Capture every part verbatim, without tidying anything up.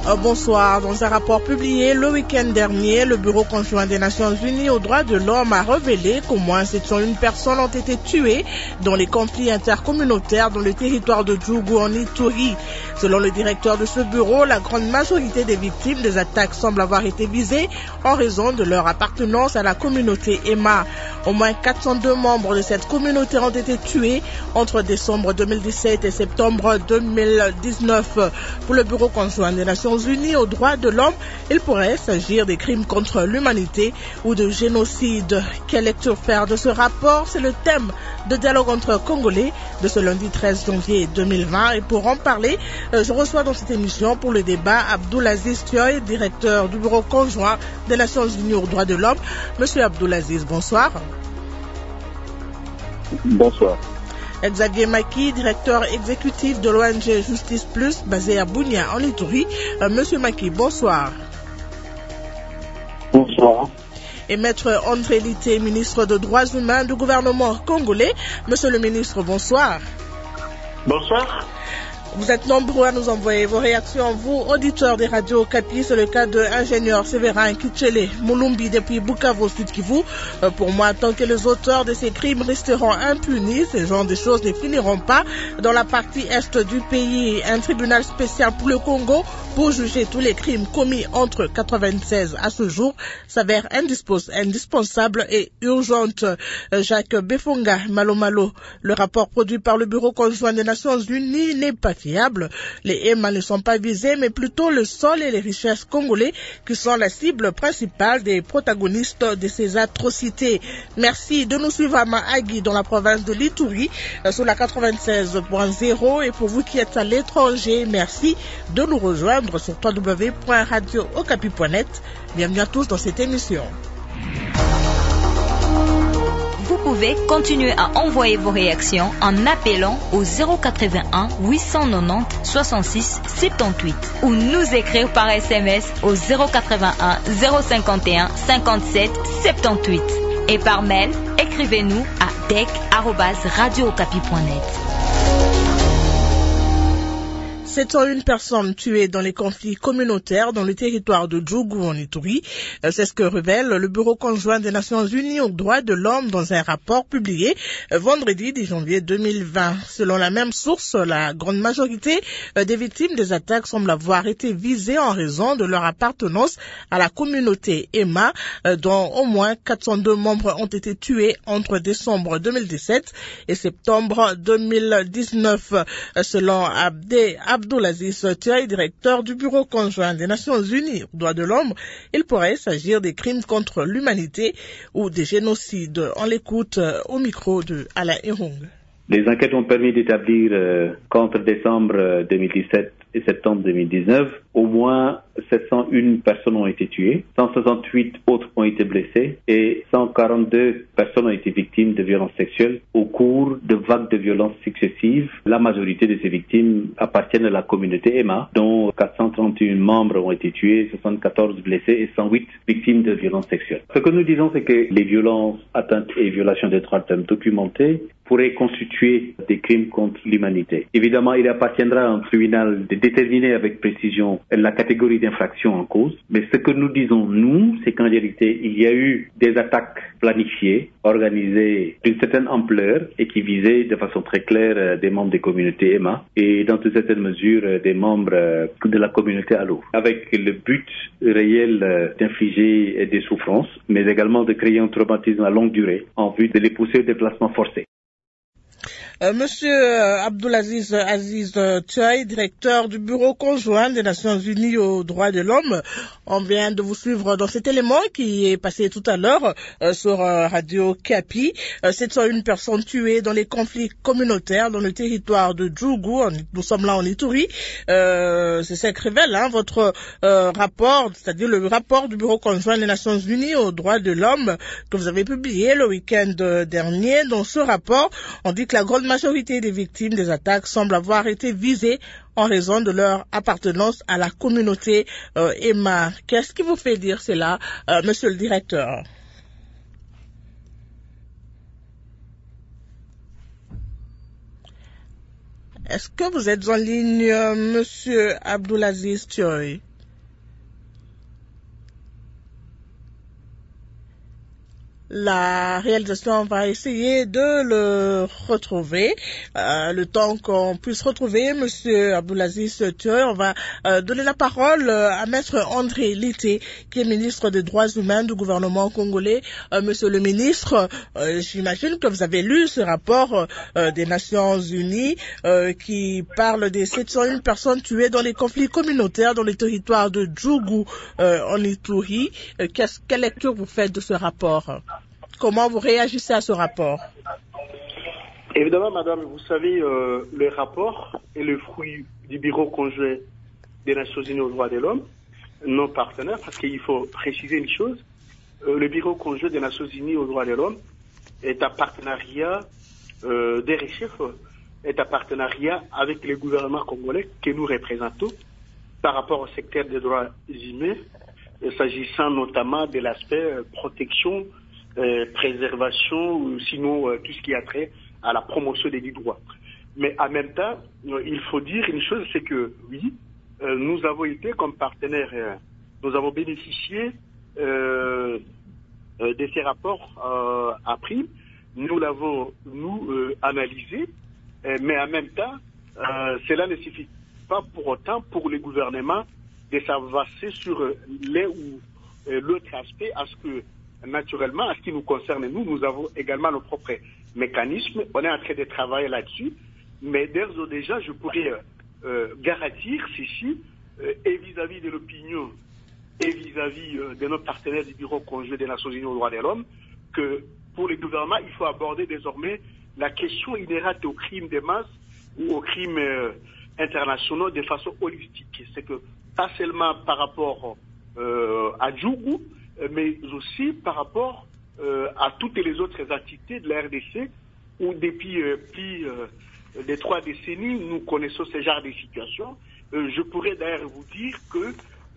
Bonsoir. Dans un rapport publié le week-end dernier, le Bureau conjoint des Nations Unies aux droits de l'homme a révélé qu'au moins sept cent une personnes ont été tuées dans les conflits intercommunautaires dans le territoire de Djougou en Ituri. Selon le directeur de ce bureau, la grande majorité des victimes des attaques semblent avoir été visées en raison de leur appartenance à la communauté Emma. Au moins quatre cent deux membres de cette communauté ont été tués entre décembre deux mille dix-sept et septembre deux mille dix-neuf. Pour le Bureau conjoint des Nations Unies aux droits de l'homme, il pourrait s'agir des crimes contre l'humanité ou de génocide. Quelle lecture faire de ce rapport? C'est le thème de dialogue entre Congolais de ce lundi treize janvier deux mille vingt. Et pour en parler, je reçois dans cette émission pour le débat Abdoulaziz Thioye, directeur du Bureau conjoint des Nations Unies aux droits de l'homme. Monsieur Abdoulaziz, bonsoir. Bonsoir. Xavier Maki, directeur exécutif de l'O N G Justice Plus, basé à Bunia, en Ituri. Euh, Monsieur Maki, bonsoir. Bonsoir. Et Maître André Litté, ministre des Droits humains du gouvernement congolais. Monsieur le ministre, bonsoir. Bonsoir. Vous êtes nombreux à nous envoyer vos réactions, vous, auditeurs des radios Okapi. C'est le cas de l'ingénieur Séverin Kitchele Moulumbi depuis Bukavu, Sud Kivu. Euh, pour moi, tant que les auteurs de ces crimes resteront impunis, ces genres de choses ne finiront pas. Dans la partie est du pays, un tribunal spécial pour le Congo pour juger tous les crimes commis entre quatre-vingt-seize à ce jour s'avère indispensable et urgente. Euh, Jacques Befonga Malomalo, le rapport produit par le Bureau conjoint des Nations Unies n'est pas fiable. Les Emma ne sont pas visés, mais plutôt le sol et les richesses congolais qui sont la cible principale des protagonistes de ces atrocités. Merci de nous suivre à Mahagi dans la province de l'Ituri sur la quatre-vingt-seize point zéro et pour vous qui êtes à l'étranger, merci de nous rejoindre sur w w w point radio okapi point net. Bienvenue à tous dans cette émission. Vous pouvez continuer à envoyer vos réactions en appelant au zéro quatre-vingt-un huit cent quatre-vingt-dix soixante-six soixante-dix-huit ou nous écrire par S M S au zéro quatre-vingt-un zéro cinquante et un cinquante-sept soixante-dix-huit et par mail, écrivez-nous à dec arobase radio okapi point net. sept cent une personnes tuées dans les conflits communautaires dans le territoire de Djougou en Ituri. C'est ce que révèle le Bureau conjoint des Nations Unies aux droits de l'homme dans un rapport publié vendredi dix janvier deux mille vingt. Selon la même source, la grande majorité des victimes des attaques semblent avoir été visées en raison de leur appartenance à la communauté Emma, dont au moins quatre cent deux membres ont été tués entre décembre deux mille dix-sept et septembre deux mille dix-neuf. Selon Abdé Abdoulaziz Thioye, directeur du Bureau conjoint des Nations Unies aux droits de l'homme, il pourrait s'agir des crimes contre l'humanité ou des génocides. On l'écoute au micro de Alain Erung. Les enquêtes ont permis d'établir euh, qu'entre décembre deux mille dix-sept et septembre deux mille dix-neuf, au moins sept cent une personnes ont été tuées, cent soixante-huit autres ont été blessées et cent quarante-deux personnes ont été victimes de violences sexuelles au cours de vagues de violences successives. La majorité de ces victimes appartiennent à la communauté Emma, dont quatre cent trente et un membres ont été tués, soixante-quatorze blessés et cent huit victimes de violences sexuelles. Ce que nous disons, c'est que les violences, atteintes et violations des droits de l'homme documentées pourraient constituer des crimes contre l'humanité. Évidemment, il appartiendra à un tribunal de déterminer avec précision la catégorie d'infraction en cause. Mais ce que nous disons, nous, c'est qu'en réalité, il y a eu des attaques planifiées, organisées d'une certaine ampleur et qui visaient de façon très claire des membres des communautés Emma et dans une certaine mesure des membres de la communauté Allo, avec le but réel d'infliger des souffrances, mais également de créer un traumatisme à longue durée en vue de les pousser au déplacement forcé. Euh, Monsieur euh, Abdoulaziz Aziz euh, Thioye, directeur du Bureau conjoint des Nations Unies aux droits de l'homme, on vient de vous suivre dans cet élément qui est passé tout à l'heure euh, sur euh, Radio Kapi. Euh, sept cent une personnes tuées dans les conflits communautaires dans le territoire de Djougou. Nous sommes là en Ituri. Euh, c'est ça que révèle hein, votre euh, rapport, c'est-à-dire le rapport du Bureau conjoint des Nations Unies aux droits de l'homme que vous avez publié le week-end dernier. Dans ce rapport, on dit que la grande majorité des victimes des attaques semblent avoir été visées en raison de leur appartenance à la communauté euh, Emma. Qu'est-ce qui vous fait dire cela, euh, monsieur le directeur? Est-ce que vous êtes en ligne, euh, monsieur Abdoulaziz Thioye? la réalisation va essayer de le retrouver. Euh, le temps qu'on puisse retrouver Monsieur Abdoulaziz Tué, on va euh, donner la parole à Maître André Litté, qui est ministre des Droits humains du gouvernement congolais. Euh, Monsieur le ministre, euh, j'imagine que vous avez lu ce rapport euh, des Nations Unies euh, qui parle des sept cent un personnes tuées dans les conflits communautaires dans les territoires de Djougou euh, en Ituri. Euh, quelle lecture vous faites de ce rapport? Comment vous réagissez à ce rapport? Évidemment, madame, vous savez, euh, le rapport est le fruit du bureau conjoint des Nations Unies aux droits de l'homme, non partenaire, parce qu'il faut préciser une chose. Euh, le bureau conjoint des Nations Unies aux droits de l'homme est un partenariat euh, des recherches, est un partenariat avec les gouvernements congolais que nous représentons par rapport au secteur des droits humains, s'agissant notamment de l'aspect euh, protection, euh, préservation, ou sinon euh, tout ce qui a trait à la promotion des droits. Mais en même temps, euh, il faut dire une chose, c'est que oui, euh, nous avons été comme partenaires, euh, nous avons bénéficié euh, euh, de ces rapports euh, appris, nous l'avons nous euh, analysé, euh, mais en même temps, euh, cela ne suffit pas pour autant pour les gouvernements de s'avancer sur euh, l'un ou euh, l'autre aspect, à ce que naturellement, en ce qui nous concerne, nous, nous avons également nos propres mécanismes. On est en train de travailler là-dessus. Mais d'ores et déjà, je pourrais euh, garantir ceci, euh, et vis-à-vis de l'opinion, et vis-à-vis euh, de nos partenaires du Bureau conjoint des Nations Unies aux droits de l'homme, que pour les gouvernements, il faut aborder désormais la question inhérente aux crimes de masse ou aux crimes euh, internationaux de façon holistique. C'est que pas seulement par rapport euh, à Djougou, mais aussi par rapport euh, à toutes les autres entités de la R D C, où depuis euh, plus euh, de trois décennies, nous connaissons ce genre de situation. Euh, je pourrais d'ailleurs vous dire que,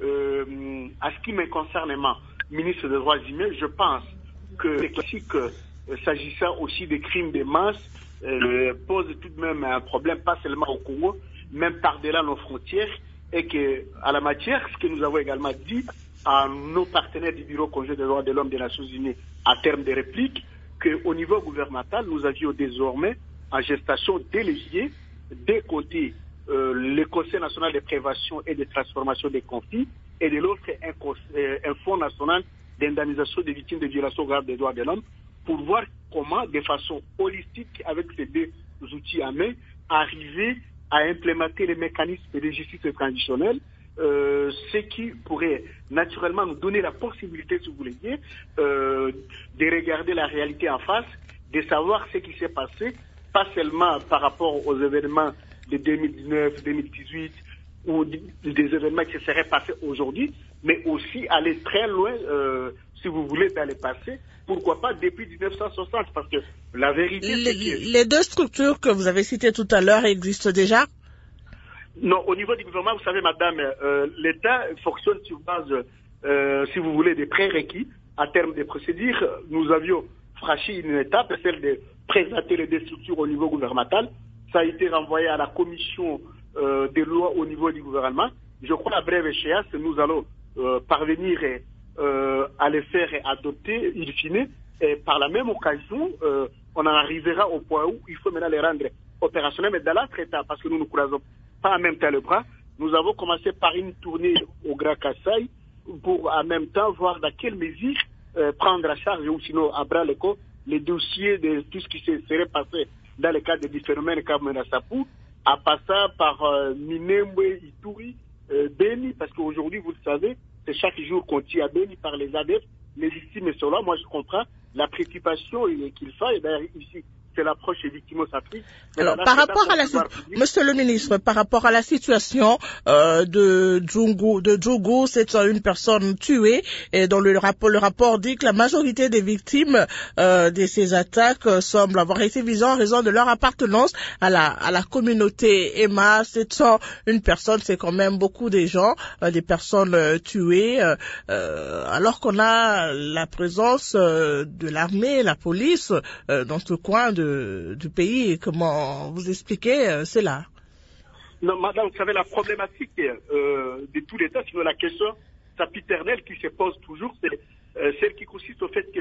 euh, à ce qui me concerne, moi, ministre des Droits humains, je pense que les classiques, euh, s'agissant aussi des crimes de masse, euh, posent tout de même un problème, pas seulement au Congo, même par-delà nos frontières, et que, à la matière, ce que nous avons également dit à nos partenaires du Bureau conjoint des droits de l'homme des Nations Unies, à terme de réplique, qu'au niveau gouvernemental, nous avions désormais en gestation des leviers, des côtés euh, le Conseil national de prévention et de transformation des conflits, et de l'autre un, un fonds national d'indemnisation des victimes de violations graves des droits de l'homme, pour voir comment, de façon holistique, avec ces deux outils à main, arriver à implémenter les mécanismes de justice transitionnelle, euh, ce qui pourrait naturellement nous donner la possibilité, si vous voulez dire, euh, de regarder la réalité en face, de savoir ce qui s'est passé, pas seulement par rapport aux événements de deux mille dix-neuf, deux mille dix-huit, ou des événements qui se seraient passés aujourd'hui, mais aussi aller très loin, euh, si vous voulez, dans le passé. Pourquoi pas depuis mille neuf cent soixante, parce que la vérité, les, c'est que... Les deux structures que vous avez citées tout à l'heure existent déjà? Non, au niveau du gouvernement, vous savez, madame, euh, l'État fonctionne sur base, euh, si vous voulez, des prérequis. En termes de procédures, nous avions franchi une étape, celle de présenter les deux structures au niveau gouvernemental. Ça a été renvoyé à la commission euh, des lois au niveau du gouvernement. Je crois à brève échéance, nous allons euh, parvenir euh, à les faire adopter, in fine, et par la même occasion, euh, on en arrivera au point où il faut maintenant les rendre opérationnels, mais dans l'autre état, parce que nous ne croisons pas en même temps le bras. Nous avons commencé par une tournée au Grand Kassai pour en même temps voir dans quelle mesure euh, prendre à charge ou sinon à bras le corps les dossiers de tout ce qui se serait passé dans le cadre des phénomènes comme Nassapou, à passer par euh, Minembwe, Ituri, euh, Beni, parce qu'aujourd'hui, vous le savez, c'est chaque jour qu'on tire à Beni par les A D F, les victimes sont là. Moi, je comprends la préoccupation qu'il faut, et d'ailleurs, ici, c'est l'approche victimo-centrique. Alors, par rapport à la Monsieur le ministre, par rapport à la situation euh, de Djougou, de Djougou, c'est une personne tuée, et dans le rapport, le rapport dit que la majorité des victimes euh, de ces attaques euh, semblent avoir été visées en raison de leur appartenance à la à la communauté E M A. sept cent un personnes, c'est quand même beaucoup de gens, euh, des personnes euh, tuées, euh, euh, alors qu'on a la présence euh, de l'armée, la police euh, dans ce coin de De, du pays. Comment vous expliquez euh, cela? Non, madame, vous savez, la problématique euh, de tout l'État, sinon la question sapiternelle qui se pose toujours, c'est euh, celle qui consiste au fait que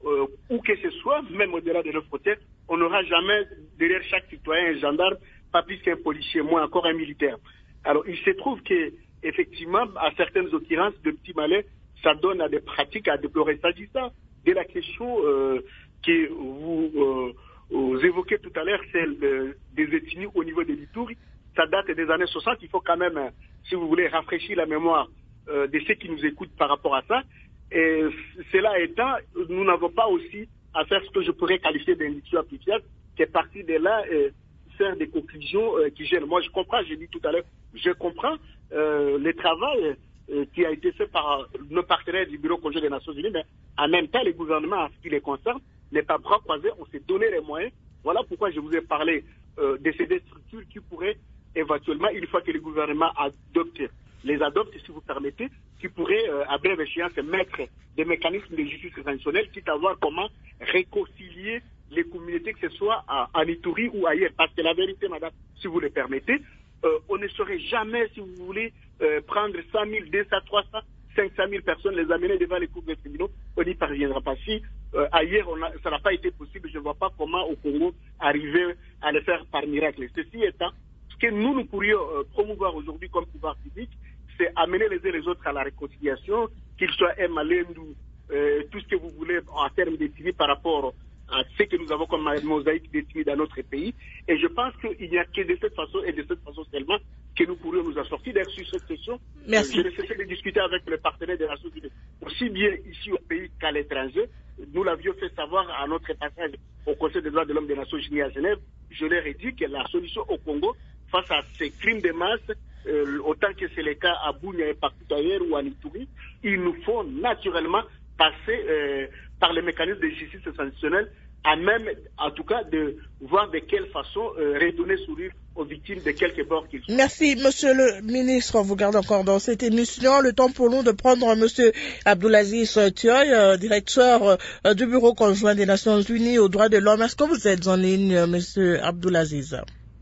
euh, où que ce soit, même au-delà de nos frontières, on n'aura jamais derrière chaque citoyen un gendarme, pas plus qu'un policier, moins encore un militaire. Alors il se trouve que effectivement, à certaines occurrences de petits malais, ça donne à des pratiques à déplorer. S'agissant de la question euh, que vous, euh, vous évoquez tout à l'heure, celle de, des ethnies au niveau de l'Ituri, ça date des années soixante. Il faut quand même, si vous voulez, rafraîchir la mémoire euh, de ceux qui nous écoutent par rapport à ça. Et cela étant, nous n'avons pas aussi à faire ce que je pourrais qualifier d'individu applicable, qui est parti de là euh, faire des conclusions euh, qui gênent. Moi, je comprends, j'ai dit tout à l'heure, je comprends euh, le travail euh, qui a été fait par nos partenaires du Bureau conjoint des Nations Unies, mais en même temps, les gouvernements, en ce qui les concerne, n'est pas bras croisés, on s'est donné les moyens. Voilà pourquoi je vous ai parlé euh, de ces deux structures qui pourraient éventuellement, une fois que les gouvernements adoptent, les adoptent, si vous permettez, qui pourraient, euh, à brève échéance, mettre des mécanismes de justice traditionnelle, quitte à voir comment réconcilier les communautés, que ce soit à, à Ituri ou ailleurs. Parce que la vérité, madame, si vous le permettez, euh, on ne saurait jamais, si vous voulez, euh, prendre cent mille, deux cents, trois cents, cinq cent mille personnes, les amener devant les cours des tribunaux, on n'y parviendra pas. Si euh, ailleurs, on a, ça n'a pas été possible, je ne vois pas comment au Congo arriver à le faire par miracle. Ceci étant, ce que nous, nous pourrions euh, promouvoir aujourd'hui comme pouvoir public, c'est amener les uns et les autres à la réconciliation, qu'ils soient un Malendou, euh, tout ce que vous voulez en termes d'ethnie par rapport à ce que nous avons comme mosaïque d'ethnie dans notre pays. Et je pense qu'il n'y a que de cette façon et de cette façon seulement que nous pourrions nous en sortir. D'ailleurs, sur cette question, Merci. Euh, je vais essayer de discuter avec les partenaires des Nations Unies, aussi bien ici au pays qu'à l'étranger. Nous l'avions fait savoir à notre passage au Conseil des droits de l'homme des Nations Unies à Genève. Je leur ai dit que la solution au Congo, face à ces crimes de masse, euh, autant que c'est le cas à Bunia et partout ailleurs ou à Ituri, il nous faut naturellement passer euh, par les mécanismes de justice traditionnelle, à même, en tout cas, de voir de quelle façon euh, redonner sourire aux victimes de quelque bord qu'ils soient. Merci, monsieur le ministre. On vous garde encore dans cette émission. Le temps pour nous de prendre monsieur Abdoulaziz Thioye, euh, directeur euh, du Bureau conjoint des Nations Unies aux droits de l'homme. Est-ce que vous êtes en ligne, monsieur Abdoulaziz?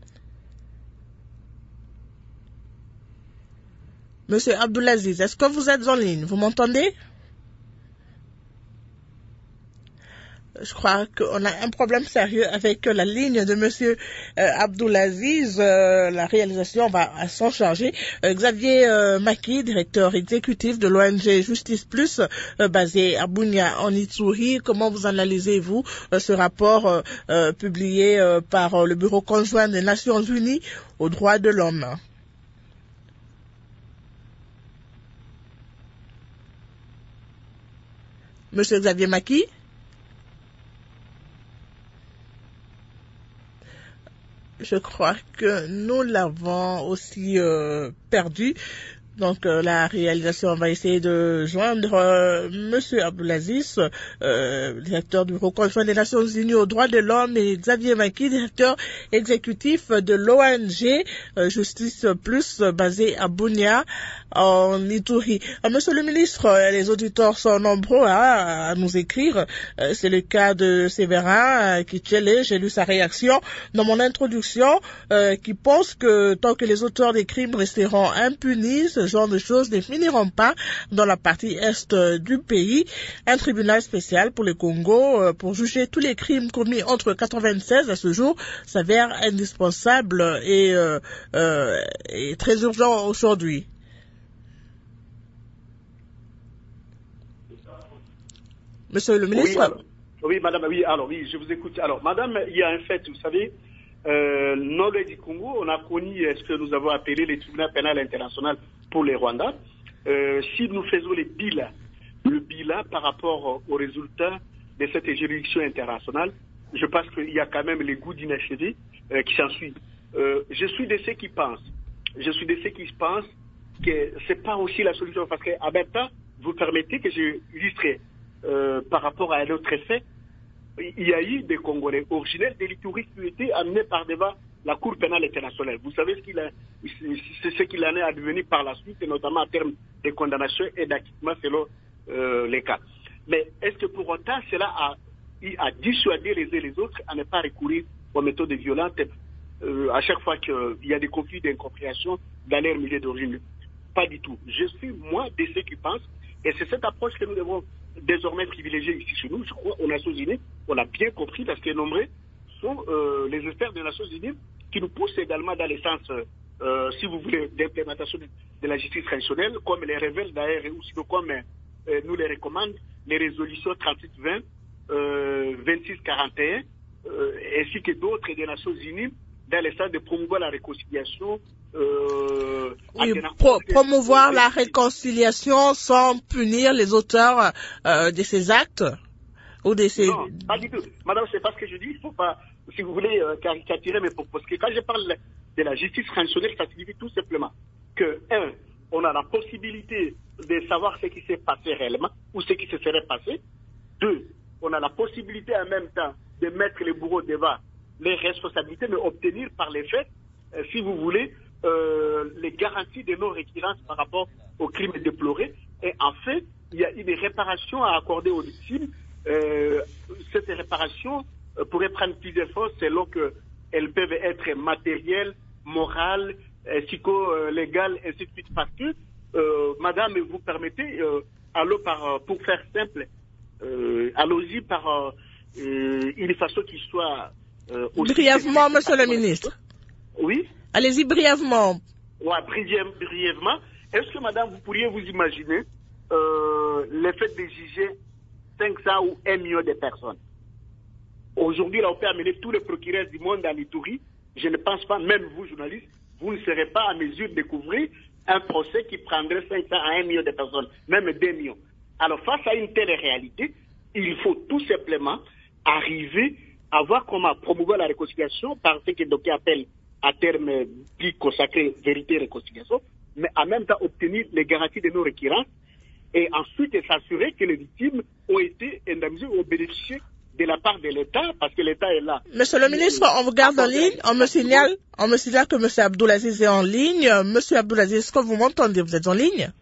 Monsieur Abdoulaziz, est-ce que vous êtes en ligne? Vous m'entendez? Je crois qu'on a un problème sérieux avec la ligne de monsieur euh, Abdoulaziz. Euh, la réalisation va s'en charger. Euh, Xavier euh, Maki, directeur exécutif de l'O N G Justice Plus, euh, basé à Bunia en Ituri. Comment vous analysez-vous euh, ce rapport euh, euh, publié euh, par euh, le Bureau conjoint des Nations Unies aux droits de l'homme? Monsieur Xavier Maki? Je crois que nous l'avons aussi euh, perdu. Donc euh, la réalisation va essayer de joindre euh, monsieur Abdoulaziz, euh, directeur du Bureau conjoint des Nations Unies aux droits de l'homme, et Xavier Maki, directeur exécutif de l'O N G euh, Justice Plus, euh, basé à Bunia en Ituri. Euh, monsieur le ministre, euh, les auditeurs sont nombreux hein, à nous écrire. Euh, c'est le cas de Séverin euh, Kitchele. J'ai lu sa réaction dans mon introduction, euh, qui pense que tant que les auteurs des crimes resteront impunis, ce genre de choses ne finiront pas dans la partie est du pays. Un tribunal spécial pour le Congo euh, pour juger tous les crimes commis entre quatre-vingt-seize à ce jour s'avère indispensable et, euh, euh, et très urgent aujourd'hui. Monsieur le ministre. Oui, alors, oui, madame, oui, alors oui, je vous écoute. Alors, madame, il y a un fait, vous savez, euh, nord du Congo, on a connu ce que nous avons appelé le tribunal pénal international pour les Rwandais. Euh, si nous faisons les bilans, le bilan par rapport aux résultats de cette juridiction internationale, je pense qu'il y a quand même les goûts d'inachevé euh, qui s'ensuivent. Euh, je suis de ceux qui pensent, je suis de ceux qui pensent que c'est pas aussi la solution, parce qu'à même temps, vous permettez que je illustre euh, par rapport à un autre effet. Il y a eu des Congolais originels de l'Ituri qui ont été amenés par devant la Cour pénale internationale. Vous savez ce qu'il a, c'est ce qu'il en est advenu par la suite, et notamment en termes de condamnation et d'acquittement selon euh, les cas. Mais est-ce que pour autant cela a, a dissuadé les uns et les autres à ne pas recourir aux méthodes violentes euh, à chaque fois qu'il y a des conflits d'incompréhension dans leur milieu d'origine? Pas du tout. Je suis moi de ceux qui pensent, et c'est cette approche que nous devons désormais privilégiés ici chez nous, je crois, aux Nations Unies, on a bien compris parce que nombreux sont euh, les experts des Nations Unies qui nous poussent également dans les sens, euh, si vous voulez, d'implémentation de, de la justice traditionnelle, comme les révèlent d'ailleurs, ou sinon comme euh, nous les recommandent les résolutions trente-huit vingt, euh, vingt-six quarante et un, euh, ainsi que d'autres des Nations Unies, dans le sens de promouvoir la réconciliation. Euh, oui, pro promouvoir la réconciliation sans punir les auteurs euh, de ces actes ou de ces... Non, pas du tout. Madame, c'est pas ce que je dis. Il faut pas, si vous voulez, euh, caricaturer mes propos. Parce que quand je parle de la justice traditionnelle, ça signifie tout simplement que, un, on a la possibilité de savoir ce qui s'est passé réellement ou ce qui se serait passé. Deux, on a la possibilité en même temps de mettre les bourreaux devant les responsabilités, mais obtenir par les faits, euh, si vous voulez, euh, les garanties de non-récurrence par rapport aux crimes déplorés. Et en fait, il y a une réparation à accorder aux victimes. Euh, cette réparation euh, pourrait prendre plusieurs formes selon qu'elles peuvent être matérielles, morales, euh, psycho-légales, ainsi de suite. Parce que, euh, madame, vous permettez, euh, allô par, pour faire simple, euh, allons-y par euh, une façon qui soit... Euh, brièvement, monsieur le ministre. Oui. Allez-y brièvement. Oui, brièvement. Est-ce que, madame, vous pourriez vous imaginer euh, le fait de juger cinq cents ou un million de personnes? Aujourd'hui, là, on peut amener tous les procureurs du monde à l'Itourie. Je ne pense pas, même vous, journalistes, vous ne serez pas en mesure de découvrir un procès qui prendrait cinq cents à un million de personnes, même deux millions. Alors, face à une telle réalité, il faut tout simplement arriver à voir comment promouvoir la réconciliation par ce que d'aucuns appellent à terme dit consacré vérité et réconciliation, mais en même temps obtenir les garanties de non-récurrence et ensuite s'assurer que les victimes ont été indemnisées ou ont bénéficié de la part de l'État, parce que l'État est là. Monsieur le ministre, on vous garde en ligne. On me signale, on me signale que Monsieur Abdoulaziz est en ligne. Monsieur Abdoulaziz, est-ce que vous m'entendez? Vous êtes en ligne?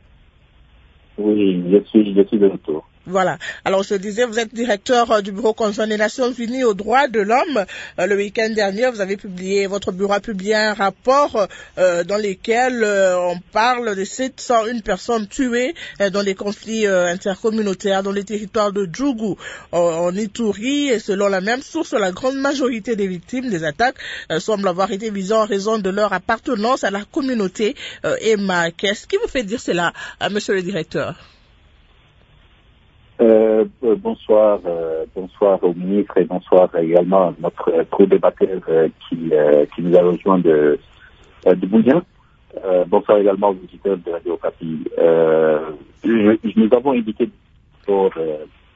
Oui, je suis, je suis de retour. Voilà. Alors, je disais, vous êtes directeur euh, du Bureau conjoint des Nations Unies aux droits de l'homme. Euh, le week-end dernier, vous avez publié, votre bureau a publié un rapport euh, dans lequel euh, on parle de sept cent une personnes tuées euh, dans les conflits euh, intercommunautaires dans les territoires de Djougou, en, en Ituri. Et selon la même source, la grande majorité des victimes des attaques euh, semblent avoir été visées en raison de leur appartenance à la communauté euh, Emma. Qu'est-ce qui vous fait dire cela, euh, monsieur le directeur? Euh, euh, bonsoir, euh, bonsoir au ministre et bonsoir également à notre euh, co-débatteur euh, qui, euh, qui nous a rejoint de, euh, de Bouillon. Euh, bonsoir également aux auditeurs de Radio Okapi. Euh, nous avons indiqué pour euh,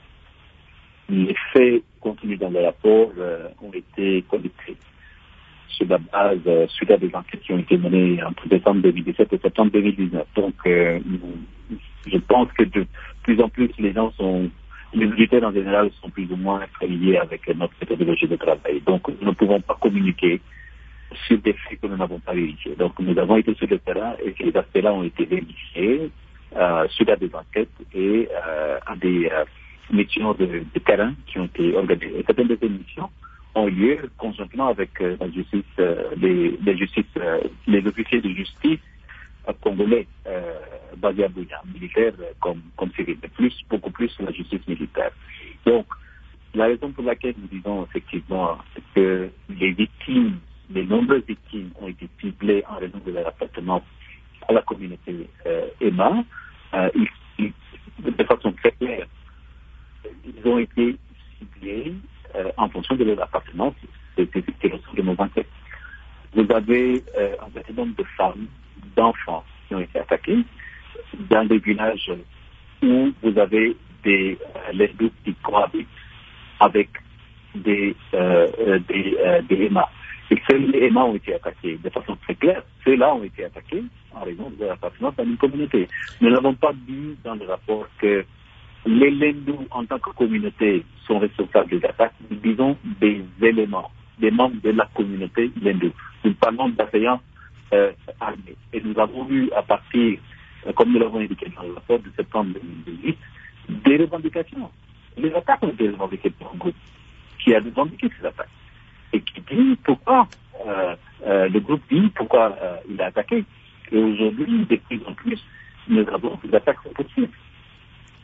les faits contenus dans le rapport euh, ont été collectés sur la base, euh, suite à des enquêtes qui ont été menées entre décembre deux mille dix-sept et septembre deux mille dix-neuf. Donc, euh, je pense que de plus en plus, les gens sont, les militaires en général sont plus ou moins familiers avec notre méthodologie de travail. Donc, nous ne pouvons pas communiquer sur des faits que nous n'avons pas vérifiés. Donc, nous avons été sur le terrain et ces aspects-là ont été vérifiés euh, suite à des enquêtes et euh, à des euh, missions de, de terrain qui ont été organisées. Et certaines de ces missions ont lieu conjointement avec euh, la justice, euh, les, les, justices, euh, les officiers de justice euh, congolais euh, basés à Bouya, militaires euh, comme, comme civils, mais plus, beaucoup plus la justice militaire. Donc, la raison pour laquelle nous disons effectivement que les victimes, les nombreuses victimes ont été ciblées en raison de leur appartenance à la communauté euh, Emma, euh, ils, ils, de façon très claire, ils ont été ciblés Euh, en fonction de leur appartenance, c'est le sens de nos enquêtes. Vous avez euh, un certain nombre de femmes, d'enfants qui ont été attaqués dans des villages où vous avez des euh, lesbiennes qui cohabitent avec des, euh, des, euh, des E M A. Et seuls les E M A ont été attaqués de façon très claire. Ceux-là ont été attaqués en raison de leur appartenance à une communauté. Nous n'avons pas dit dans le rapport que les Lendou, en tant que communauté, sont responsables des attaques. Nous disons des éléments, des membres de la communauté Lendou. Nous parlons d'assaillants euh, armés. Et nous avons eu, à partir, euh, comme nous l'avons indiqué dans le rapport de septembre deux mille dix-huit, des revendications. Les attaques ont été revendiquées par un groupe qui a revendiqué ces attaques. Et qui dit pourquoi, euh, euh, le groupe dit pourquoi euh, il a attaqué. Et aujourd'hui, de plus en plus, nous avons des attaques possibles.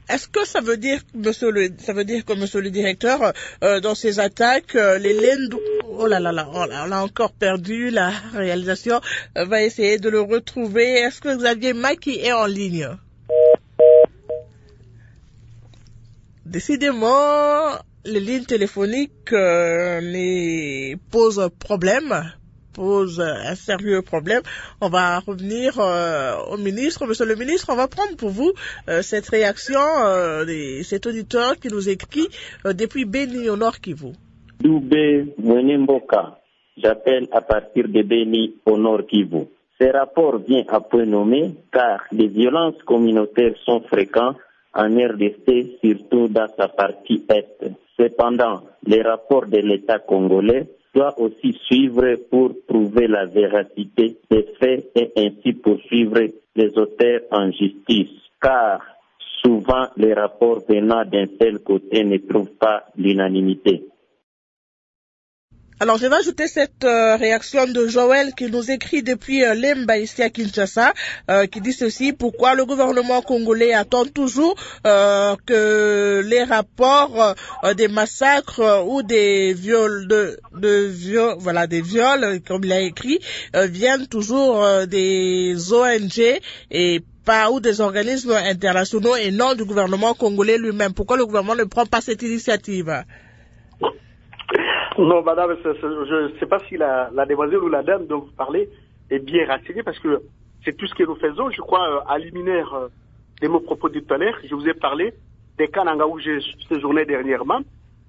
est-ce que ça veut dire, monsieur le, ça veut dire que monsieur le directeur, euh, dans ces attaques, euh, les laines, oh là là là, oh là, on a encore perdu la réalisation, euh, va essayer de le retrouver. Est-ce que Xavier Maki est en ligne? Décidément, les lignes téléphoniques euh, les posent problème. pose un sérieux problème. On va revenir euh, au ministre. Monsieur le ministre, on va prendre pour vous euh, cette réaction euh, de cet auditeur qui nous écrit euh, depuis Beni au Nord Kivu. Doubé Mwenemboka, j'appelle à partir de Beni au Nord Kivu. Ce rapport vient à point nommé car les violences communautaires sont fréquentes en R D C, surtout dans sa partie Est. Cependant, les rapports de l'État congolais doit aussi suivre pour prouver la véracité des faits et ainsi poursuivre les auteurs en justice. Car souvent, les rapports venant d'un tel côté ne trouvent pas l'unanimité. Alors, je vais ajouter cette euh, réaction de Joël qui nous écrit depuis euh, Lemba ici à Kinshasa, euh, qui dit ceci: pourquoi le gouvernement congolais attend toujours euh, que les rapports euh, des massacres euh, ou des viols de, de viols, voilà, des viols, comme il a écrit, euh, viennent toujours euh, des O N G et pas ou des organismes internationaux et non du gouvernement congolais lui-même? Pourquoi le gouvernement ne prend pas cette initiative? Non, madame, je ne sais pas si la, la demoiselle ou la dame dont vous parlez est bien renseignée, parce que c'est tout ce que nous faisons. Je crois, à liminaire euh, de mes propos de tout à l'heure, je vous ai parlé des Kananga où j'ai séjourné dernièrement,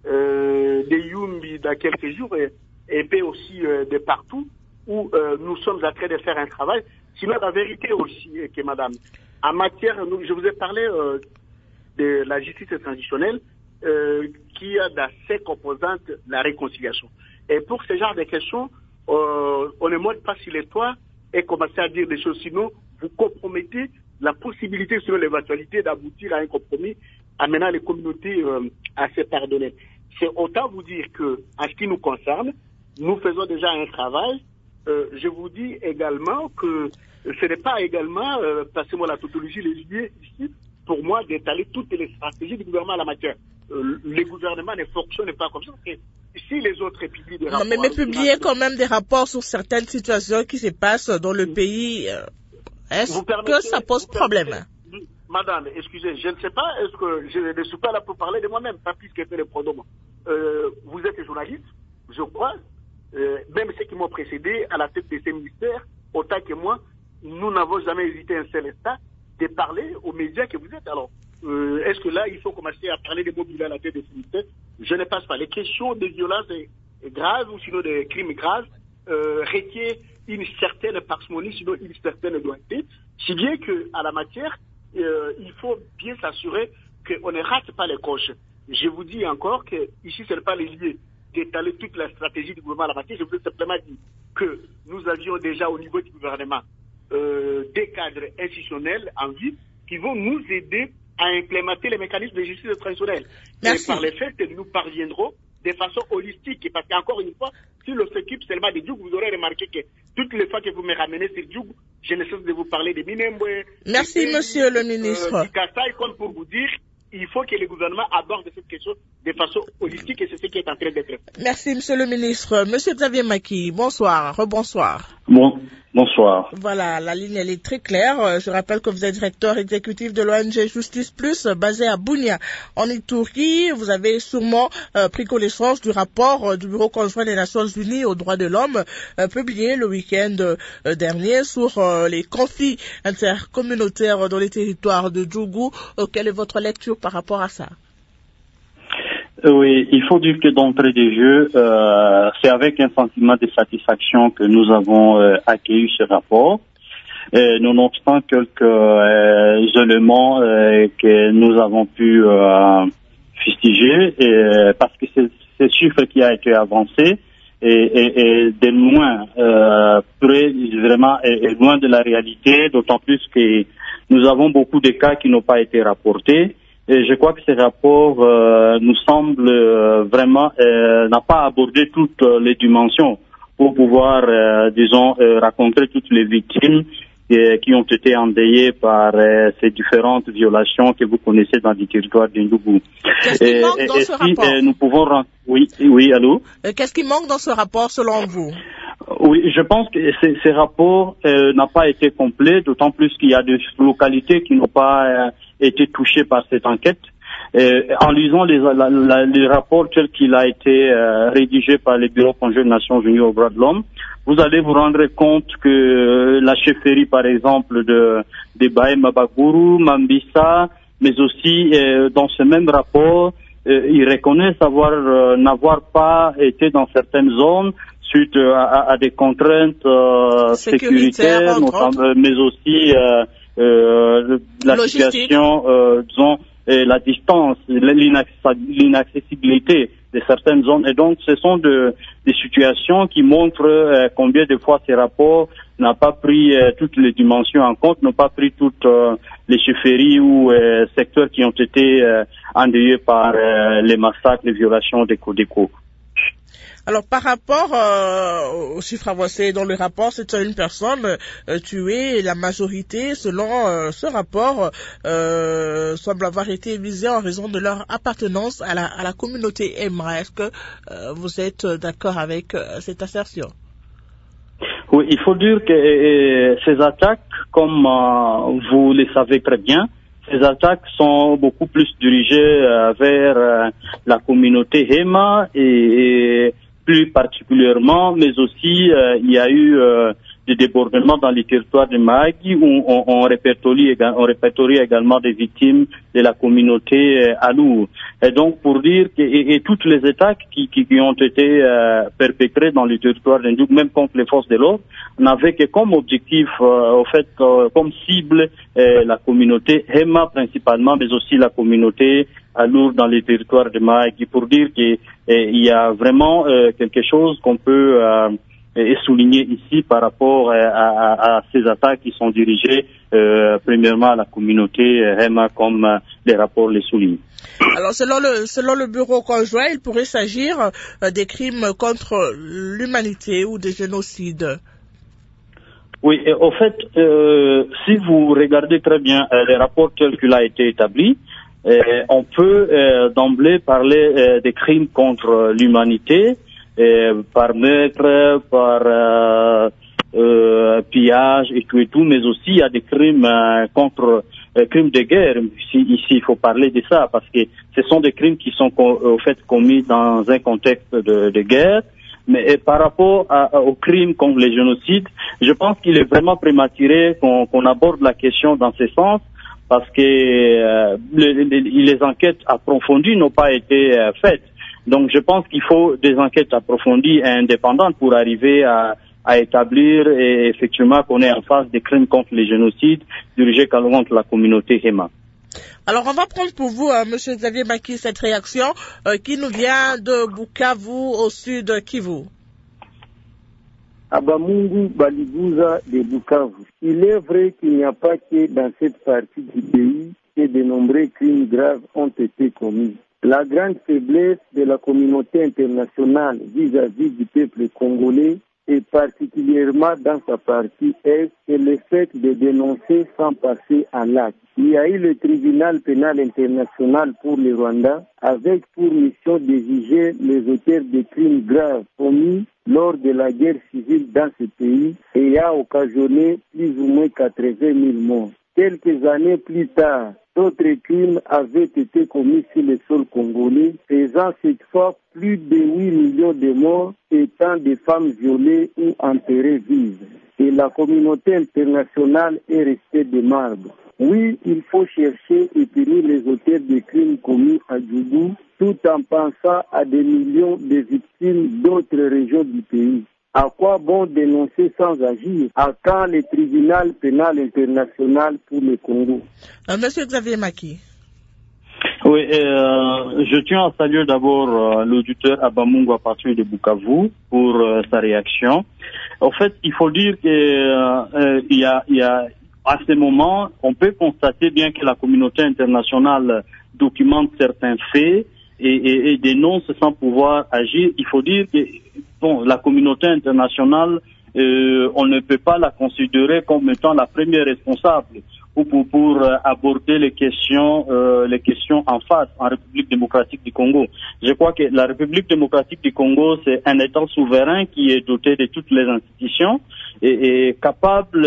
euh, des Yumbi dans quelques jours, et, et puis aussi euh, de partout où euh, nous sommes en train de faire un travail. Sinon, la vérité aussi, euh, que madame, en matière, nous, je vous ai parlé euh, de la justice transitionnelle, Euh, qui a dans ses composantes la réconciliation. Et pour ce genre de questions, euh, on ne monte pas sur les toits et commencer à dire des choses, sinon vous compromettez la possibilité sur l'éventualité d'aboutir à un compromis amenant les communautés euh, à se pardonner. C'est autant vous dire que, en ce qui nous concerne, nous faisons déjà un travail. Euh, je vous dis également que ce n'est pas également, euh, passez-moi la tautologie, les idées ici, pour moi, d'étaler toutes les stratégies du gouvernement à la matière. Euh, les gouvernements ne fonctionnent pas comme ça. Et si les autres publient des rapports... Non, mais, mais publier quand même des rapports sur certaines situations qui se passent dans le pays, euh, est-ce que ça pose problème? Madame, excusez, je ne sais pas, est-ce que je ne suis pas là pour parler de moi-même, pas plus que les pronoms. Euh, vous êtes journaliste, je crois, euh, même ceux qui m'ont précédé à la tête de ces ministères, autant que moi, nous n'avons jamais hésité un seul instant de parler aux médias que vous êtes. Alors, Euh, est-ce que là, il faut commencer à parler des mobiles à la tête des ministères? Je ne passe pas. Les questions de violence graves ou sinon de crimes graves euh, requièrent une certaine parcimonie, sinon une certaine doigté. Si bien qu'à la matière, euh, il faut bien s'assurer qu'on ne rate pas les coches. Je vous dis encore que ici, ce n'est pas les lieux d'étaler toute la stratégie du gouvernement à la matière. Je voulais simplement dire que nous avions déjà au niveau du gouvernement euh, des cadres institutionnels en vie qui vont nous aider à implémenter les mécanismes de justice traditionnelle. Et par le fait que nous parviendrons de façon holistique, parce qu'encore une fois, si l'on s'occupe seulement de Djoug, vous aurez remarqué que toutes les fois que vous me ramenez sur Djoug, je ne cesse de vous parler de Minembwe. Merci, de, monsieur le ministre. Euh, du Kassai, comme pour vous dire, il faut que le gouvernement aborde cette question de façon holistique et c'est ce qui est en train d'être fait. Merci, monsieur le ministre. Monsieur Xavier Maki, bonsoir, rebonsoir. Bon, bonsoir. Voilà, la ligne elle est très claire. Je rappelle que vous êtes directeur exécutif de l'O N G Justice Plus, basé à Bunia, en Ituri. Vous avez sûrement euh, pris connaissance du rapport euh, du Bureau conjoint des Nations Unies aux droits de l'homme, euh, publié le week-end euh, dernier sur euh, les conflits intercommunautaires dans les territoires de Djougou. Euh, quelle est votre lecture par rapport à ça? Oui, il faut dire que d'entrée de jeu, euh, c'est avec un sentiment de satisfaction que nous avons euh, accueilli ce rapport. Et nonobstant quelques euh, éléments euh, que nous avons pu euh, fustiger, et, parce que c'est ce chiffre qui a été avancé et, et, et de loin, euh, près, vraiment, est, est loin de la réalité, d'autant plus que nous avons beaucoup de cas qui n'ont pas été rapportés. Et je crois que ce rapport euh, nous semble euh, vraiment euh, n'a pas abordé toutes les dimensions pour pouvoir, euh, disons, euh, rencontrer toutes les victimes euh, qui ont été endeuillés par euh, ces différentes violations que vous connaissez dans le territoire d'Indougou. Qu'est-ce qui manque dans ce rapport? Euh, nous pouvons... Oui, oui, allô? Euh, Qu'est-ce qui manque dans ce rapport selon vous? Oui, je pense que ces, ces rapports euh, n'ont pas été complets, d'autant plus qu'il y a des localités qui n'ont pas euh, été touchées par cette enquête. Euh, en lisant les, la, la, les rapports tels qu'il a été euh, rédigé par les bureaux conjoints des Nations Unies aux droits de l'homme, vous allez vous rendre compte que euh, la chefferie, par exemple, de, de Baé Mabaguru, Mambissa, mais aussi euh, dans ce même rapport, euh, ils reconnaissent avoir euh, n'avoir pas été dans certaines zones suite à, à des contraintes euh, sécuritaires, notamment, mais aussi euh, euh, la Logistique. situation, euh, disons, et la distance, l'inaccessibilité de certaines zones. Et donc, ce sont de, des situations qui montrent euh, combien de fois ces rapports n'ont pas pris euh, toutes les dimensions en compte, n'ont pas pris toutes euh, les chefferies ou euh, secteurs qui ont été euh, endeuillés par euh, les massacres, les violations des Codeco. Alors, par rapport euh, aux chiffres avancés dans le rapport, c'est une personne euh, tuée et la majorité, selon euh, ce rapport, euh, semble avoir été visée en raison de leur appartenance à la, à la communauté Emra. Est-ce que euh, vous êtes d'accord avec euh, cette assertion? Oui, il faut dire que euh, ces attaques, comme euh, vous le savez très bien, ces attaques sont beaucoup plus dirigées euh, vers euh, la communauté Hema et, et plus particulièrement, mais aussi euh, il y a eu euh, des débordements dans les territoires de Mahagi où on, on, répertorie, on répertorie également des victimes de la communauté euh, Alou. Et donc pour dire que et, et toutes les attaques qui, qui, qui ont été euh, perpétrées dans les territoires d'Indouk, même contre les forces de l'ordre, n'avaient que comme objectif, euh, au fait, euh, comme cible euh, la communauté Hema principalement, mais aussi la communauté Alou dans les territoires de Mahagi, pour dire qu'il y a vraiment euh, quelque chose qu'on peut euh, souligner ici par rapport à, à, à ces attaques qui sont dirigées euh, premièrement à la communauté Hema, comme euh, les rapports les soulignent. Alors, selon le, selon le bureau conjoint, il pourrait s'agir euh, des crimes contre l'humanité ou des génocides. Oui, et au fait, euh, si vous regardez très bien euh, les rapports tels qu'il a été établi, Euh, on peut euh, d'emblée parler euh, des crimes contre l'humanité, euh, par meurtre, par euh, euh, pillage et tout et tout, mais aussi il y a des crimes euh, contre euh, crimes de guerre. Ici, ici, il faut parler de ça parce que ce sont des crimes qui sont au fait commis dans un contexte de, de guerre. Mais par rapport à, aux crimes contre les génocides, je pense qu'il est vraiment prématuré qu'on, qu'on aborde la question dans ce sens. Parce que euh, les, les, les enquêtes approfondies n'ont pas été euh, faites. Donc je pense qu'il faut des enquêtes approfondies et indépendantes pour arriver à, à établir et effectivement qu'on est en face des crimes contre les génocides dirigés contre la communauté Hema. Alors on va prendre pour vous, euh, Monsieur Xavier Maki, cette réaction euh, qui nous vient de Bukavu au sud de Kivu. Abamungu Baliguza de Bukavu. Il est vrai qu'il n'y a pas que dans cette partie du pays que de nombreux crimes graves ont été commis. La grande faiblesse de la communauté internationale vis-à-vis du peuple congolais, et particulièrement dans sa partie est, c'est le fait de dénoncer sans passer à l'acte. Il y a eu le tribunal pénal international pour le Rwanda avec pour mission d'exiger les auteurs de crimes graves commis lors de la guerre civile dans ce pays et a occasionné plus ou moins quatre-vingt mille morts. Quelques années plus tard, d'autres crimes avaient été commis sur le sol congolais, faisant cette fois plus de huit millions de morts et tant de femmes violées ou enterrées vives. Et la communauté internationale est restée de marbre. Oui, il faut chercher et punir les auteurs de crimes commis à Djougou, tout en pensant à des millions de victimes d'autres régions du pays. À quoi bon dénoncer sans agir? À quand le tribunal pénal international pour le Congo? Euh, Monsieur Xavier Maki. Oui, euh, je tiens à saluer d'abord euh, l'auditeur Abamungu à partir de Bukavu pour euh, sa réaction. En fait, il faut dire que euh, il y a, il y a à ce moment, on peut constater bien que la communauté internationale documente certains faits et, et, et dénonce sans pouvoir agir. Il faut dire que bon, la communauté internationale euh, on ne peut pas la considérer comme étant la première responsable pour, pour, pour euh, aborder les questions, euh, les questions en face en République démocratique du Congo. Je crois que la République démocratique du Congo, c'est un État souverain qui est doté de toutes les institutions et, et capable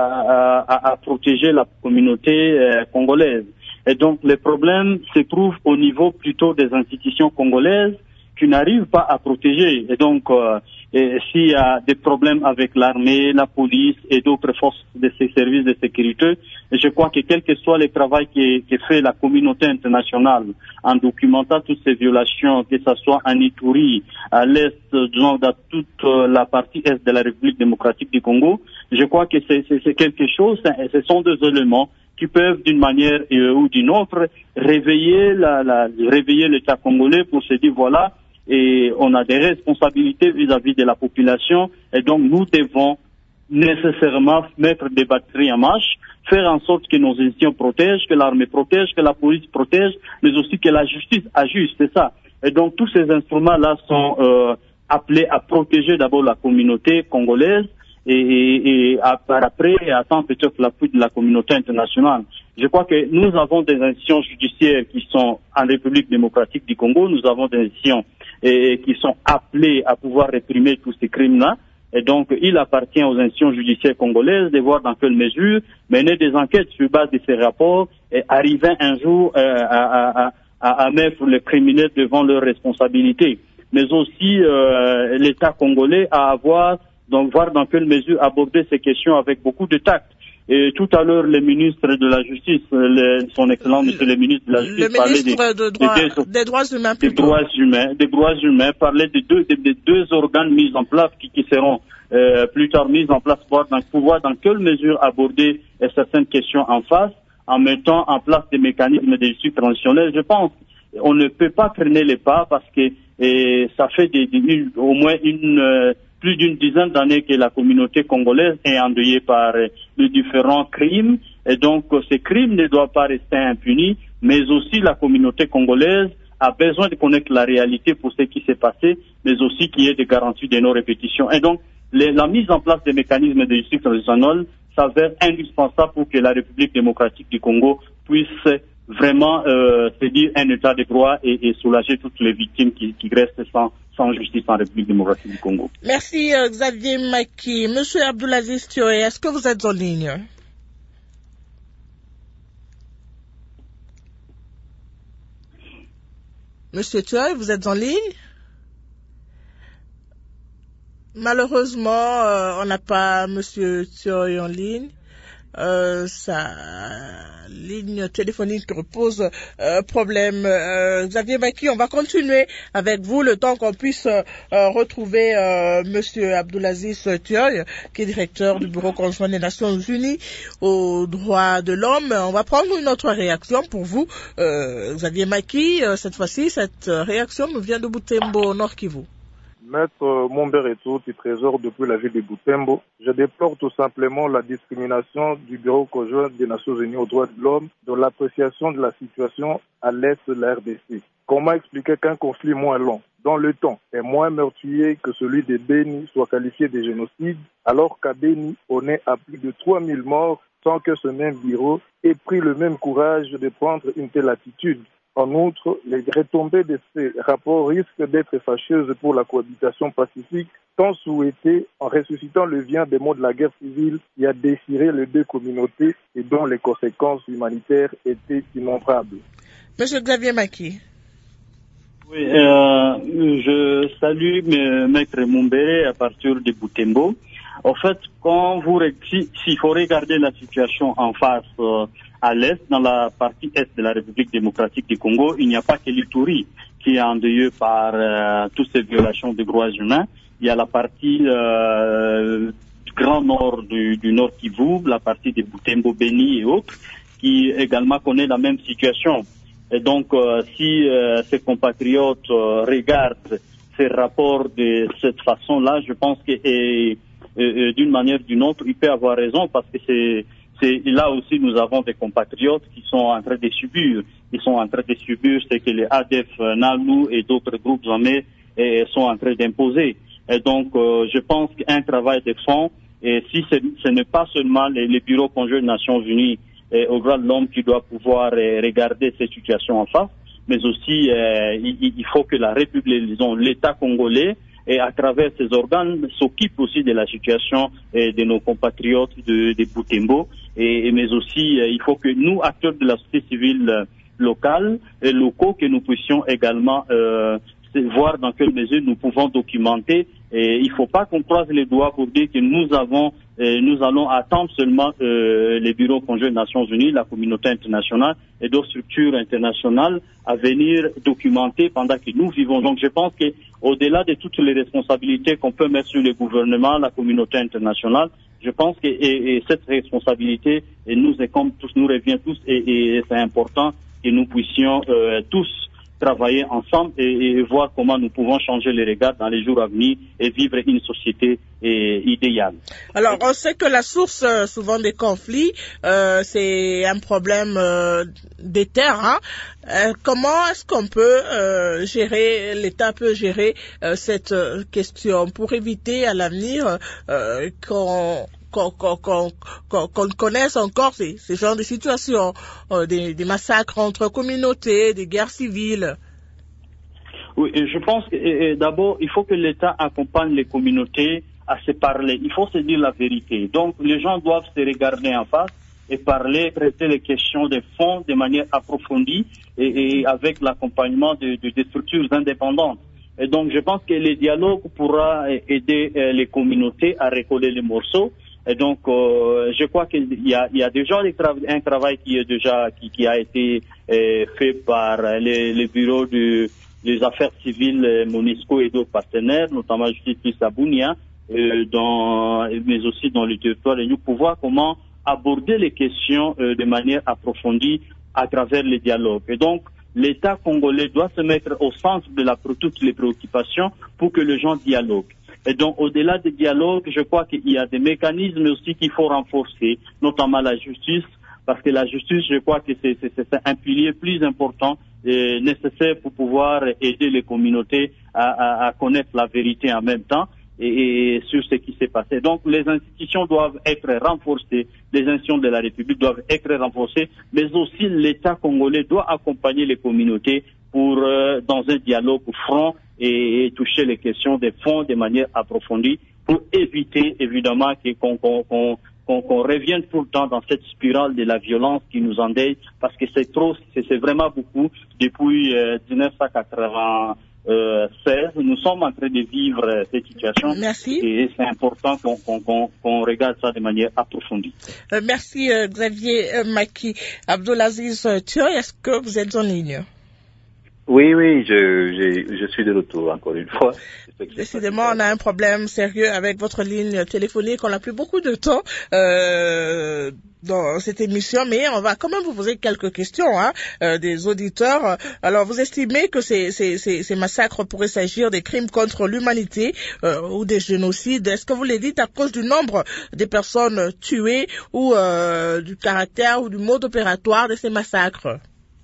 à, à, à protéger la communauté euh, congolaise. Et donc, les problèmes se trouvent au niveau plutôt des institutions congolaises qui n'arrivent pas à protéger. Et donc, euh, et s'il y a des problèmes avec l'armée, la police et d'autres forces de ces services de sécurité, je crois que quel que soit le travail qui, qui fait la communauté internationale en documentant toutes ces violations, que ce soit en Ituri, à l'est, disons, dans toute la partie est de la République démocratique du Congo, je crois que c'est, c'est, c'est quelque chose, ce sont des éléments qui peuvent d'une manière ou d'une autre réveiller la, la, réveiller l'État congolais pour se dire voilà, et on a des responsabilités vis-à-vis de la population et donc nous devons nécessairement mettre des batteries en marche, faire en sorte que nos institutions protègent, que l'armée protège, que la police protège, mais aussi que la justice ajuste, c'est ça. Et donc tous ces instruments-là sont euh, appelés à protéger d'abord la communauté congolaise et, et, et à, par après attendre peut-être l'appui de la communauté internationale. Je crois que nous avons des institutions judiciaires qui sont en République démocratique du Congo, nous avons des institutions et, qui sont appelées à pouvoir réprimer tous ces crimes-là. Et donc, il appartient aux institutions judiciaires congolaises de voir dans quelle mesure mener des enquêtes sur base de ces rapports et arriver un jour euh, à, à, à, à mettre les criminels devant leurs responsabilités. Mais aussi euh, l'État congolais à avoir, donc voir dans quelle mesure aborder ces questions avec beaucoup de tact. Et tout à l'heure, le ministre de la Justice, le, son excellent monsieur le ministre de la Justice, le parlait ministre des, de droit, des, des droits humains, des droits humains, des droits humains, parlait de deux, de, de deux organes mis en place qui, qui seront euh, plus tard mis en place pour dans, pouvoir dans quelle mesure aborder euh, certaines questions en face, en mettant en place des mécanismes de justice transitionnelle. Je pense qu'on ne peut pas freiner les pas parce que et, ça fait des, des, au moins une euh, plus d'une dizaine d'années que la communauté congolaise est endeuillée par euh, les différents crimes. Et donc, euh, ces crimes ne doivent pas rester impunis, mais aussi la communauté congolaise a besoin de connaître la réalité pour ce qui s'est passé, mais aussi qu'il y ait des garanties de non-répétition. Et donc, les, la mise en place des mécanismes de justice transitionnelle s'avère indispensable pour que la République démocratique du Congo puisse vraiment euh, se dire un état de droit et, et soulager toutes les victimes qui, qui restent sans, sans justice en République démocratique du Congo. Merci euh, Xavier Maki. Monsieur Abdoulaziz Thioye, est-ce que vous êtes en ligne? Monsieur Thioye, vous êtes en ligne? Malheureusement, euh, on n'a pas Monsieur Thioye en ligne. Euh, sa ligne téléphonique repose euh, problème. Euh, Xavier Maki, on va continuer avec vous le temps qu'on puisse euh, retrouver euh, Monsieur Abdoulaziz Thioye, qui est directeur du Bureau conjoint des Nations Unies aux droits de l'homme. On va prendre une autre réaction pour vous, euh, Xavier Maki. Euh, cette fois-ci, cette réaction nous vient de Butembo, Nord Kivu. Maître Momberetou, trésor depuis la ville de Butembo, je déplore tout simplement la discrimination du Bureau conjoint des Nations Unies aux droits de l'homme dans l'appréciation de la situation à l'est de la R D C. Comment expliquer qu'un conflit moins long, dans le temps, est moins meurtrier que celui de Beni soit qualifié de génocide, alors qu'à Beni, on est à plus de trois mille morts sans que ce même bureau ait pris le même courage de prendre une telle attitude? En outre, les retombées de ces rapports risquent d'être fâcheuses pour la cohabitation pacifique, tant souhaitée en ressuscitant le vient des maux de la guerre civile qui a déchiré les deux communautés et dont les conséquences humanitaires étaient innombrables. Monsieur Xavier Maki. Oui, euh, je salue Maître Mumbere à partir de Butembo. En fait, quand vous, s'il faut regarder la situation en face, euh, à l'est, dans la partie est de la République démocratique du Congo, il n'y a pas que l'Ituri qui est endeuillé par euh, toutes ces violations des droits humains. Il y a la partie euh, du grand nord du, du Nord Kivu, la partie de Butembo, Beni et autres, qui également connaît la même situation. Et donc, euh, si euh, ces compatriotes euh, regardent ces rapports de cette façon-là, je pense que et, et, d'une manière ou d'une autre, il peut avoir raison parce que c'est C'est, là aussi, nous avons des compatriotes qui sont en train de subir. Ils sont en train de subir ce que les A D F, NALU et d'autres groupes armés eh, sont en train d'imposer. Et donc, euh, je pense qu'un travail de fond, et si ce n'est pas seulement les, les bureaux conjoints des Nations Unies et aux droits de l'homme qui doivent pouvoir euh, regarder ces situations en face, mais aussi euh, il, il faut que la République, disons, l'État congolais, et à travers ces organes, s'occupe aussi de la situation euh, de nos compatriotes de, de Butembo, et, et mais aussi euh, il faut que nous, acteurs de la société civile euh, locale et locaux, que nous puissions également euh, voir dans quelle mesure nous pouvons documenter. Et il ne faut pas qu'on croise les doigts pour dire que nous avons, euh, nous allons attendre seulement euh, les bureaux conjoints des Nations Unies, la communauté internationale et d'autres structures internationales à venir documenter pendant que nous vivons. Donc je pense que au-delà de toutes les responsabilités qu'on peut mettre sur le gouvernement, la communauté internationale, je pense que et, et cette responsabilité et nous incombe tous, nous revient tous, et, et c'est important que nous puissions euh, tous travailler ensemble et, et voir comment nous pouvons changer les regards dans les jours à venir et vivre une société et, idéale. Alors, on sait que la source euh, souvent des conflits, euh, c'est un problème euh, des terres. Hein. Euh, comment est-ce qu'on peut euh, gérer, l'État peut gérer euh, cette euh, question pour éviter à l'avenir euh, qu'on qu'on qu'on qu'on qu'on qu'on connaisse encore ces, ces genres de situations, euh, des, des massacres entre communautés, des guerres civiles? Oui, je pense que d'abord, il faut que l'État accompagne les communautés à se parler. Il faut se dire la vérité. Donc, les gens doivent se regarder en face et parler, traiter les questions de fond de manière approfondie et, et avec l'accompagnement de, de, de structures indépendantes. Et donc, je pense que le dialogue pourra aider les communautés à recoller les morceaux. Et donc, euh, je crois qu'il y a, il y a déjà un travail qui est déjà qui, qui a été euh, fait par les, les bureaux de, des affaires civiles MONUSCO et d'autres partenaires, notamment Justice à Bunia, euh, dans, mais aussi dans le territoire. Et nous pouvons voir comment aborder les questions euh, de manière approfondie à travers les dialogues. Et donc, l'État congolais doit se mettre au centre de la, toutes les préoccupations pour que les gens dialoguent. Et donc, au-delà des dialogues, je crois qu'il y a des mécanismes aussi qu'il faut renforcer, notamment la justice, parce que la justice, je crois que c'est, c'est, c'est un pilier plus important et nécessaire pour pouvoir aider les communautés à, à, à connaître la vérité en même temps et, et sur ce qui s'est passé. Donc, les institutions doivent être renforcées, les institutions de la République doivent être renforcées, mais aussi l'État congolais doit accompagner les communautés pour euh, dans un dialogue franc et, et toucher les questions de fond de manière approfondie pour éviter évidemment qu'on, qu'on, qu'on, qu'on, qu'on revienne tout le temps dans cette spirale de la violence qui nous endeuille, parce que c'est trop, c'est, c'est vraiment beaucoup. Depuis euh, dix-neuf cent quatre-vingt-seize, nous sommes en train de vivre euh, cette situation. Merci. Et c'est important qu'on, qu'on, qu'on, qu'on regarde ça de manière approfondie. Euh, merci euh, Xavier euh, Maki. Abdulaziz Thioy, est-ce que vous êtes en ligne? Oui, oui, je, je, je suis de retour encore une fois. Décidément, on a un problème sérieux avec votre ligne téléphonique. On n'a plus beaucoup de temps euh, dans cette émission, mais on va quand même vous poser quelques questions hein, euh, des auditeurs. Alors, vous estimez que ces, ces, ces, ces massacres pourraient s'agir des crimes contre l'humanité euh, ou des génocides? Est-ce que vous les dites à cause du nombre des personnes tuées ou euh, du caractère ou du mode opératoire de ces massacres?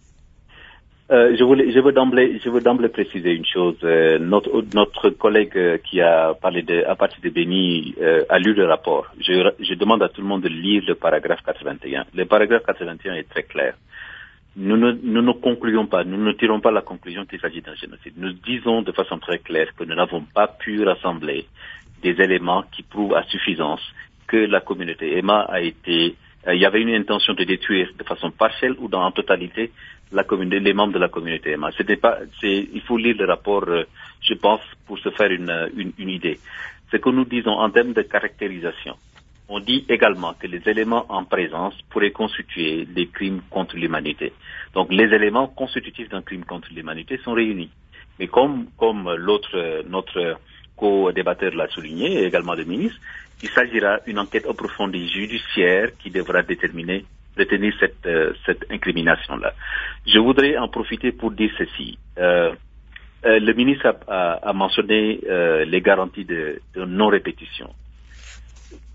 Euh, je voulais, je veux d'emblée, je veux d'emblée préciser une chose. Euh, notre, notre collègue euh, qui a parlé de, à partir de Béni, euh, a lu le rapport. Je, je demande à tout le monde de lire le paragraphe quatre-vingt-un. Le paragraphe quatre-vingt-un est très clair. Nous ne, nous ne concluons pas, nous ne tirons pas la conclusion qu'il s'agit d'un génocide. Nous disons de façon très claire que nous n'avons pas pu rassembler des éléments qui prouvent à suffisance que la communauté Emma a été, euh, il y avait une intention de détruire de façon partielle ou dans en totalité la communauté, les membres de la communauté Emma. C'était pas, c'est, il faut lire le rapport, euh, je pense, pour se faire une, une, une idée. Ce que nous disons en termes de caractérisation, on dit également que les éléments en présence pourraient constituer des crimes contre l'humanité. Donc, les éléments constitutifs d'un crime contre l'humanité sont réunis. Mais comme, comme l'autre, notre co-débatteur l'a souligné, et également le ministre, il s'agira d'une enquête approfondie judiciaire qui devra déterminer retenir cette, euh, cette incrimination-là. Je voudrais en profiter pour dire ceci. Euh, euh, le ministre a, a, a mentionné euh, les garanties de, de non-répétition.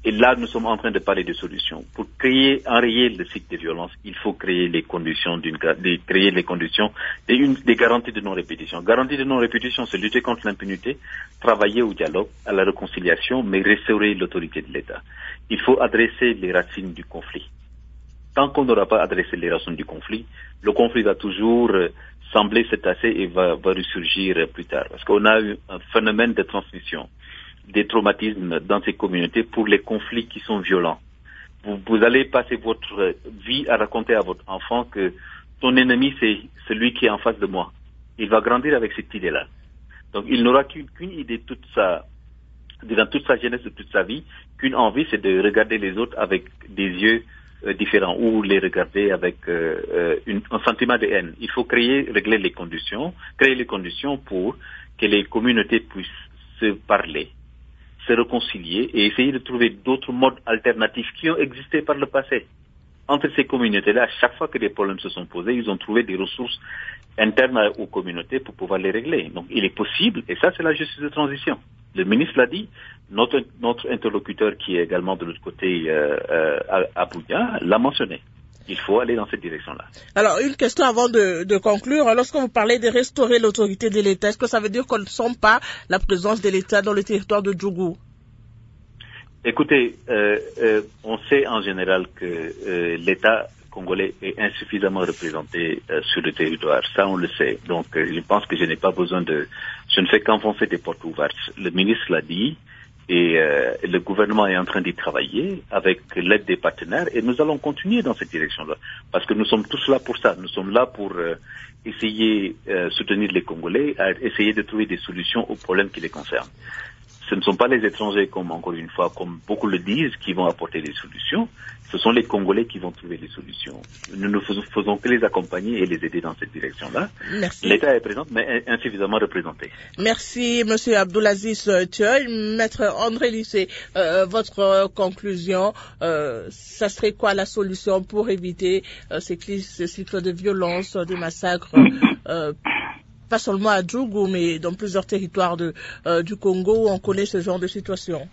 Et là, nous sommes en train de parler de solutions. Pour créer, enrayer le cycle de violence, il faut créer les conditions d'une, de, créer les conditions, des, une, des garanties de non-répétition. Garantie de non-répétition, c'est lutter contre l'impunité, travailler au dialogue, à la réconciliation, mais restaurer l'autorité de l'État. Il faut adresser les racines du conflit. Tant qu'on n'aura pas adressé les racines du conflit, le conflit va toujours euh, sembler se tasser et va, va ressurgir plus tard. Parce qu'on a eu un phénomène de transmission des traumatismes dans ces communautés pour les conflits qui sont violents. Vous, vous allez passer votre vie à raconter à votre enfant que ton ennemi, c'est celui qui est en face de moi. Il va grandir avec cette idée-là. Donc, il n'aura qu'une, qu'une idée toute sa, durant toute sa jeunesse, de toute sa vie, qu'une envie, c'est de regarder les autres avec des yeux euh, différents ou les regarder avec euh, euh, une, un sentiment de haine. Il faut créer, régler les conditions, créer les conditions pour que les communautés puissent se parler, se réconcilier et essayer de trouver d'autres modes alternatifs qui ont existé par le passé. Entre ces communautés-là, à chaque fois que des problèmes se sont posés, ils ont trouvé des ressources internes aux communautés pour pouvoir les régler. Donc, il est possible, et ça, c'est la justice de transition. Le ministre l'a dit, notre, notre interlocuteur qui est également de l'autre côté euh, euh, à, à Bunia l'a mentionné. Il faut aller dans cette direction-là. Alors, une question avant de, de conclure. Lorsque vous parlez de restaurer l'autorité de l'État, est-ce que ça veut dire qu'on ne sent pas la présence de l'État dans le territoire de Djougou? Écoutez, euh, euh, on sait en général que euh, l'État congolais est insuffisamment représenté euh, sur le territoire. Ça, on le sait. Donc, euh, je pense que je n'ai pas besoin de... Je ne fais qu'enfoncer des portes ouvertes. Le ministre l'a dit. Et euh, le gouvernement est en train d'y travailler avec l'aide des partenaires et nous allons continuer dans cette direction-là. Parce que nous sommes tous là pour ça. Nous sommes là pour euh, essayer de euh, soutenir les Congolais, à essayer de trouver des solutions aux problèmes qui les concernent. Ce ne sont pas les étrangers, comme encore une fois, comme beaucoup le disent, qui vont apporter des solutions. Ce sont les Congolais qui vont trouver des solutions. Nous ne faisons, faisons que les accompagner et les aider dans cette direction-là. Merci. L'État est présent, mais insuffisamment représenté. Merci, Monsieur Abdoulaziz Thioye. Maître André Lissé, euh, votre conclusion, euh, ça serait quoi la solution pour éviter euh, ces, ces cycles de violence, de massacres, euh, pas seulement à Djougou, mais dans plusieurs territoires de, euh, du Congo où on connaît ce genre de situation?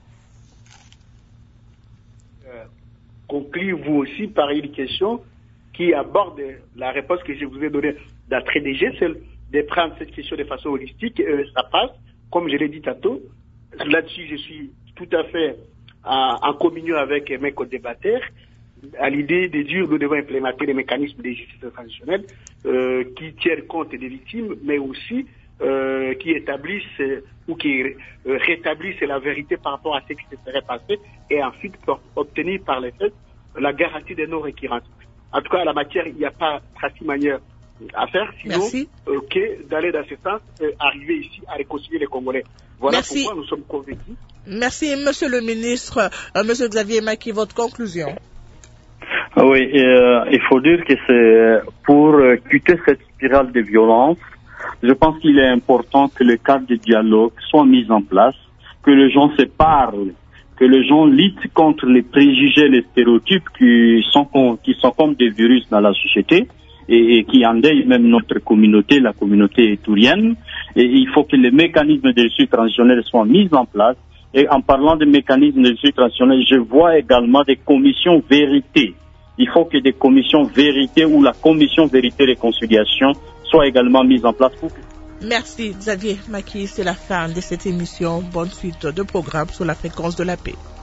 Conclure vous aussi par une question qui aborde la réponse que je vous ai donnée d'entrée de jeu, c'est de prendre cette question de façon holistique. Euh, ça passe, comme je l'ai dit tantôt. Là-dessus, je suis tout à fait en, en communion avec mes co-débatteurs à l'idée de dire que nous devons implémenter des mécanismes de justice traditionnelle euh, qui tiennent compte des victimes, mais aussi euh, qui établissent euh, ou qui euh, rétablissent la vérité par rapport à ce qui se serait passé et ensuite pour obtenir par les faits la garantie de non-récurrence. En tout cas, à la matière, il n'y a pas trente manières à faire, sinon euh, que d'aller dans ce sens, euh, arriver ici à réconcilier les Congolais. Voilà Merci. Pourquoi nous sommes convaincus. Merci, Monsieur le ministre. Euh, Monsieur Xavier Maki, votre conclusion? Oui, euh, il faut dire que c'est pour euh, quitter cette spirale de violence, je pense qu'il est important que le cadre de dialogue soit mis en place, que les gens se parlent, que les gens luttent contre les préjugés, les stéréotypes qui sont, qui sont comme des virus dans la société et, et qui endeuillent même notre communauté, la communauté tourienne. Et il faut que les mécanismes de justice transitionnelle soient mis en place. Et en parlant de mécanismes de justice transitionnelle, je vois également des commissions vérité. Il faut que des commissions vérité ou la commission vérité réconciliation soit également mise en place. Pour... Merci Xavier Maki, c'est la fin de cette émission. Bonne suite de programme sur la fréquence de la paix.